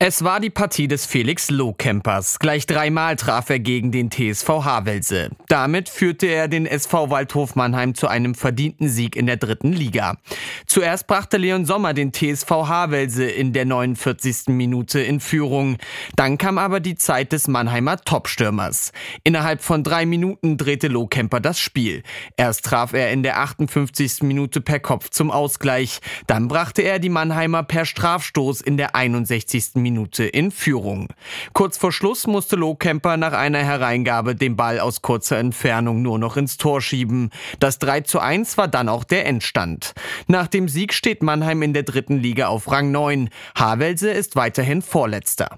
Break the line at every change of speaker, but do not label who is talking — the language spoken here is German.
Es war die Partie des Felix Lohkempers. Gleich 3-mal traf er gegen den TSV Havelse. Damit führte er den SV Waldhof Mannheim zu einem verdienten Sieg in der 3. Liga. Zuerst brachte Leon Sommer den TSV Havelse in der 49. Minute in Führung. Dann kam aber die Zeit des Mannheimer Topstürmers. Innerhalb von 3 Minuten drehte Lohkemper das Spiel. Erst traf er in der 58. Minute per Kopf zum Ausgleich. Dann brachte er die Mannheimer per Strafstoß in der 61. Minute in Führung. Kurz vor Schluss musste Lohkemper nach einer Hereingabe den Ball aus kurzer Entfernung nur noch ins Tor schieben. Das 3:1 war dann auch der Endstand. Nach dem Sieg steht Mannheim in der 3. Liga auf Rang 9. Havelse ist weiterhin Vorletzter.